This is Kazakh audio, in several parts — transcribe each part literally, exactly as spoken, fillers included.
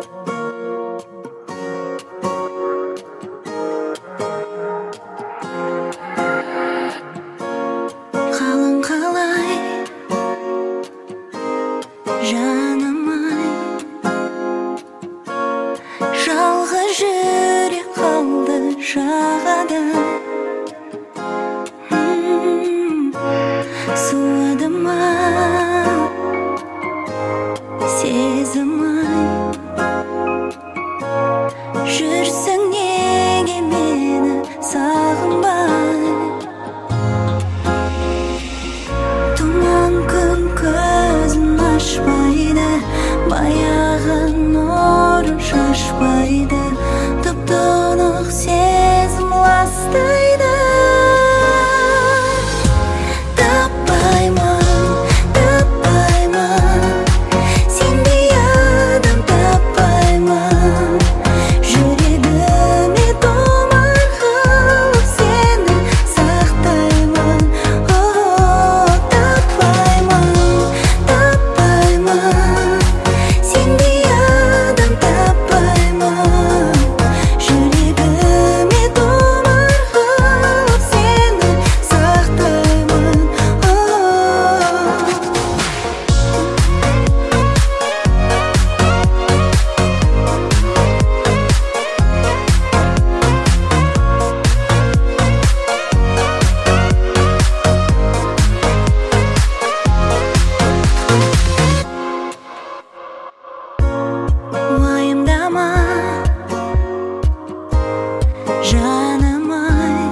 Қалың қалай жаным-ай, жалғыз жүрек қалды жағада. Суыды-ма сезім-ай, жүрсің неге мені сағынбай? Тұман күн көзін ашпайды, баяғы нұрын шашпайды, тұп-тұнық сезім ластайды. Жаным-ай,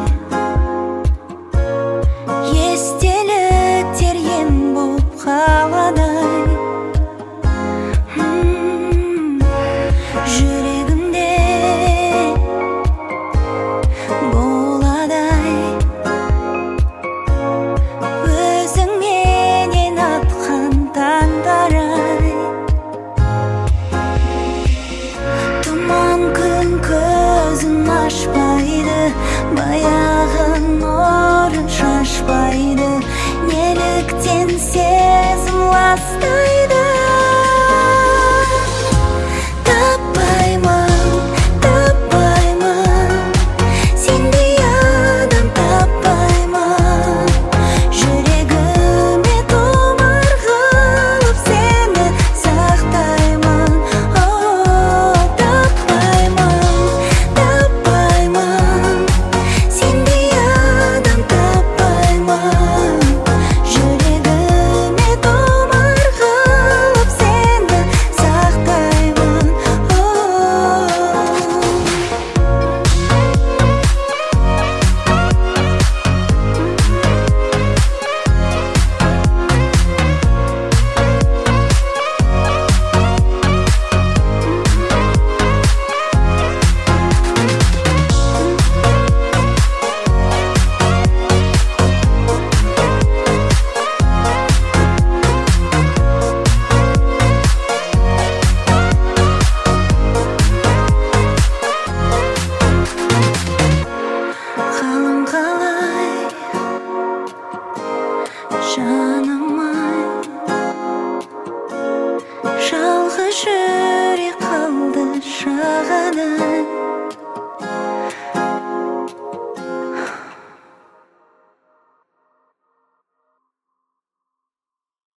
естеліктер ем боп қаладай. Жүрегімде боладай, өзіңменен атқан таңдар-ай. Тұман күн көзін ашпайды, баяғы нұрын шашпайды, неліктен сезім ластайды?